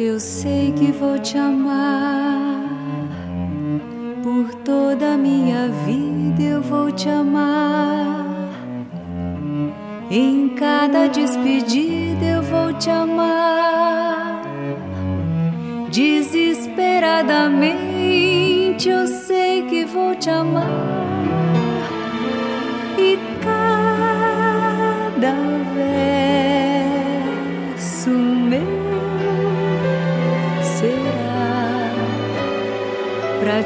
Eu sei que vou te amar, por toda a minha vida eu vou te amar. Em cada despedida eu vou te amar. Desesperadamente eu sei que vou te amar. E cada verso meu será pra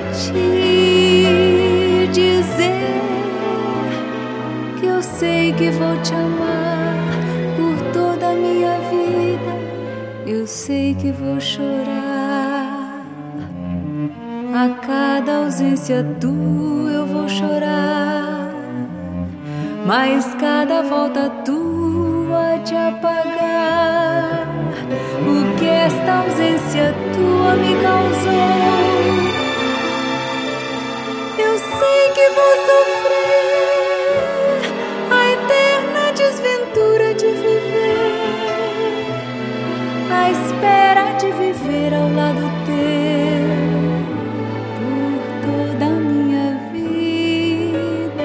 te dizer que eu sei que vou te amar por toda a minha vida. Eu sei que vou chorar a cada ausência tua, eu vou chorar, mas cada volta tua de apagar o que esta ausência tua me causou. Eu sei que vou sofrer a eterna desventura de viver, a espera de viver ao lado teu por toda a minha vida.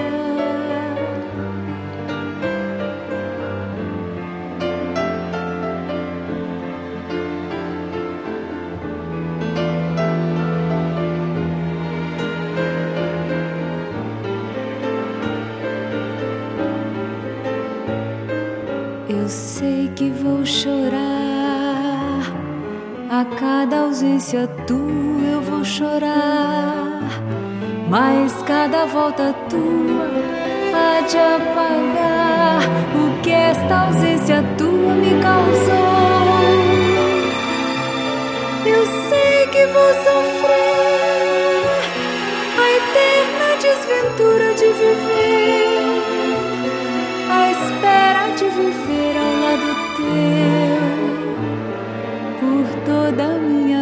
Eu sei que vou chorar a cada ausência tua, eu vou chorar, mas cada volta tua há de apagar o que esta ausência tua me causou. Eu sei que vou sofrer a eterna desventura de viver, a espera de viver ao lado teu por toda a minha